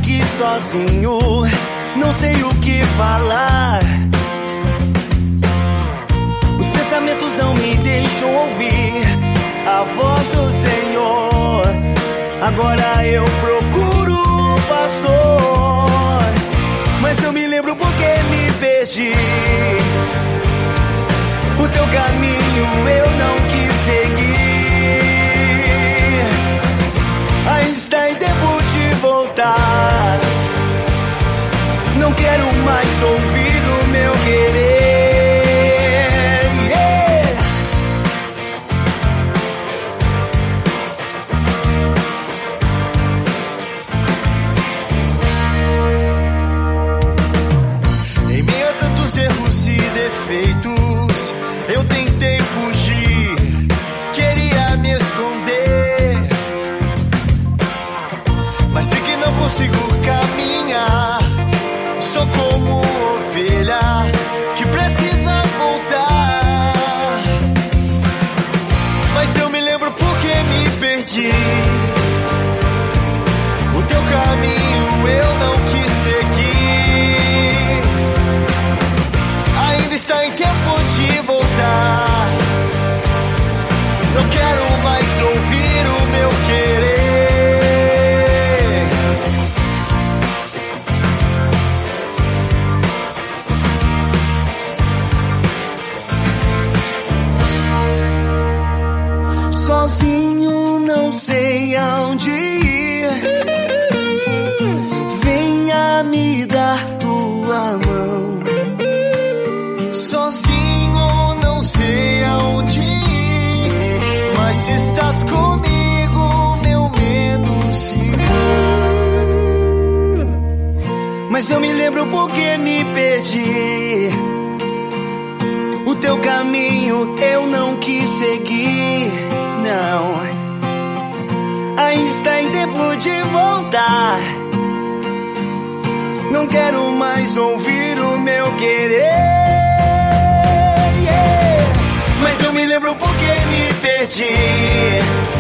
aqui sozinho, não sei o que falar. Os pensamentos não me deixam ouvir a voz do Senhor. Agora eu procuro o pastor, mas eu me lembro porque me perdi. O teu caminho eu não quis seguir. Ainda está em tempo de voltar. Não quero mais ouvir o meu querer. Yeah. Em meio a tantos erros e defeitos, eu tentei fugir, queria me esconder, mas sei que não consigo caminhar. Sou como ovelha que precisa voltar. Mas eu me lembro porque me perdi. O teu caminho eu não quis seguir. Ainda está em tempo de voltar. Não quero mais ouvir o meu querer. Sozinho não sei aonde ir. Venha me dar tua mão. Sozinho não sei aonde ir, mas se estás comigo, meu medo se vai. Mas eu me lembro porque me perdi. O teu caminho eu não quis seguir. Não, ainda está em tempo de voltar. Não quero mais ouvir o meu querer. Yeah. Mas eu me lembro porque me perdi.